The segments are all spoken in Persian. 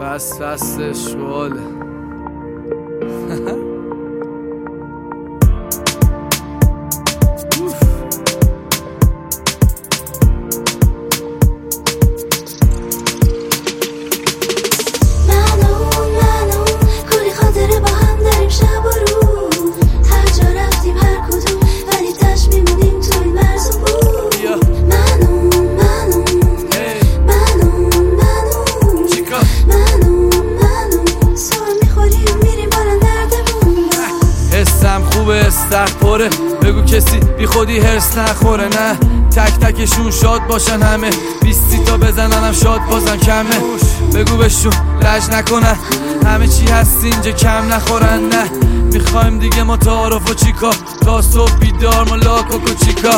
فصل شغل خوبه استخ پره بگو کسی بی خودی هرس نخوره نه تک تکشون شاد باشن همه 20 تا بزننم شاد بازم کمه بگو بهشون لج نکنن همه چی هست اینجا کم نخورن نه میخوایم دیگه ما تعارف و چیکا تا صبح بیدار ما لاکوک و چیکا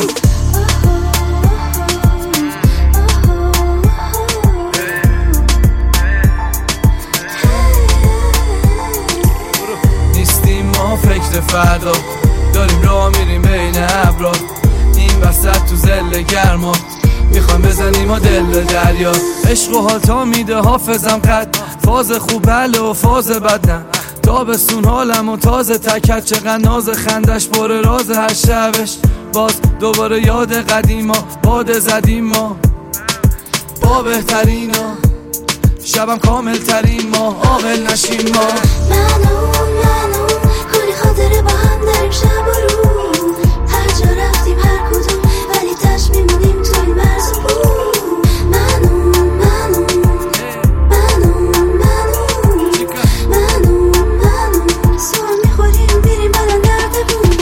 نیستیم ما فکر فردا داریم راه میریم بین ابرا این وسط تو زل گرما میخوام بزنیم و دل دریا عشق و حال تا میده حافظم قد فاز خوب بله و فاز بد نه تابستون حالم و تازه تکت چقدر ناز خندش پر راز هر شبش باز دوباره یاد قدیما باد زدیم ما با بهترینا شبم کامل ترین ما عاقل نشیم ما منو کلی خاطره با هم داریم شب و روز هر جا رفتیم هر کدوم ولی تش میمونیم تو این مرز و بوم منو سوال میخوریم میریم الان درد بوم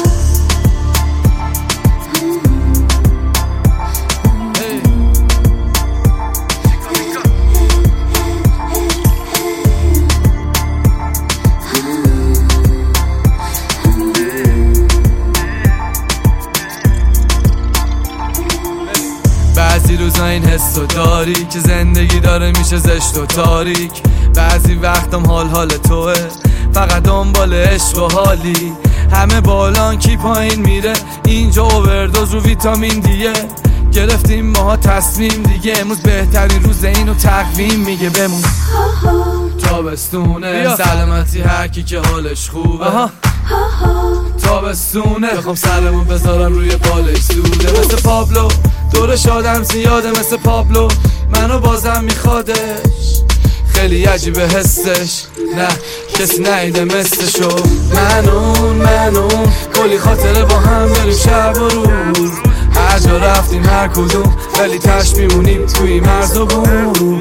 بعضی روزا این حسو داری که زندگی داره میشه زشت و تاریک بعضی وقتم حال توه فقط دنبال عشق و حالی همه بالان کی پایین میره اینجا اووردوز رو ویتامین دیه گرفتیم ماها تصمیم دیگه امروز بهترین روز اینو تقویم میگه بمون تابستونه سلامتی هر کی که حالش خوبه تابستونه بخوام سرمو بذارم روی بالش سوده مثل پابلو دورش آدم زیاده مثل پابلو منو بازم میخوادش خیلی عجیبه حسش نه کسی نیده مثلشو منو کلی خاطره با هم بریم شب و روز هر جا رفتیم هر کدوم ولی تش میمونیم توی مرز و بوم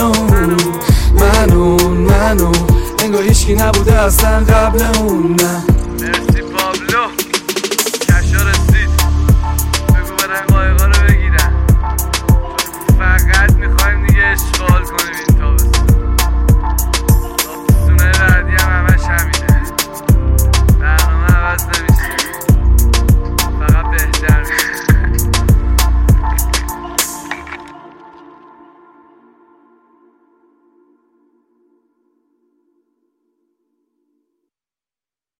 منو انگار هیچکی نبوده اصلا قبل اون نه